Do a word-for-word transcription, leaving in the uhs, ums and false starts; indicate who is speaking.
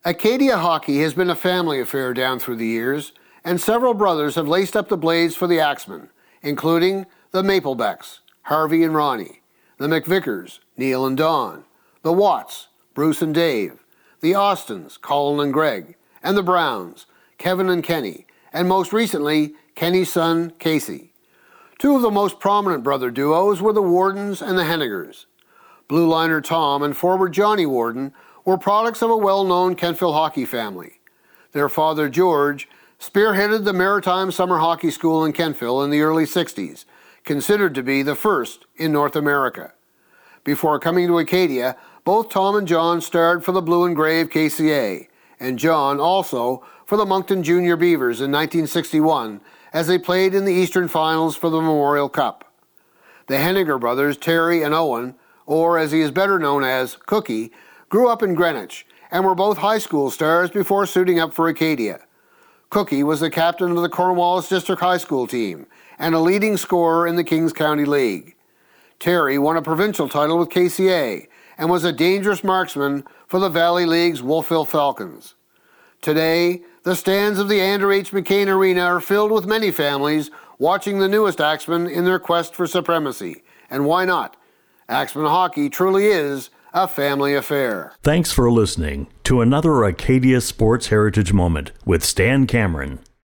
Speaker 1: Acadia hockey has been a family affair down through the years, and several brothers have laced up the blades for the Axemen, including the Maplebecks, Harvey and Ronnie, the McVickers, Neil and Don, the Watts, Bruce and Dave, the Austins, Colin and Greg, and the Browns, Kevin and Kenny, and most recently, Kenny's son, Casey. Two of the most prominent brother duos were the Wardens and the Hennigers. Blue liner Tom and forward Johnny Warden were products of a well-known Kentville hockey family. Their father, George, spearheaded the Maritime Summer Hockey School in Kentville in the early sixties, considered to be the first in North America. Before coming to Acadia, both Tom and John starred for the Blue and Grey of K C A, and John also for the Moncton Junior Beavers in nineteen sixty-one as they played in the Eastern Finals for the Memorial Cup. The Henniger brothers, Terry and Owen, or as he is better known as Cookie, grew up in Greenwich and were both high school stars before suiting up for Acadia. Cookie was the captain of the Cornwallis District High School team and a leading scorer in the Kings County League. Terry won a provincial title with K C A and was a dangerous marksman for the Valley League's Wolfville Falcons. Today, the stands of the Andrew H. McCain Arena are filled with many families watching the newest Axemen in their quest for supremacy. And why not? Axemen hockey truly is a family affair.
Speaker 2: Thanks for listening to another Acadia Sports Heritage Moment with Stan Cameron.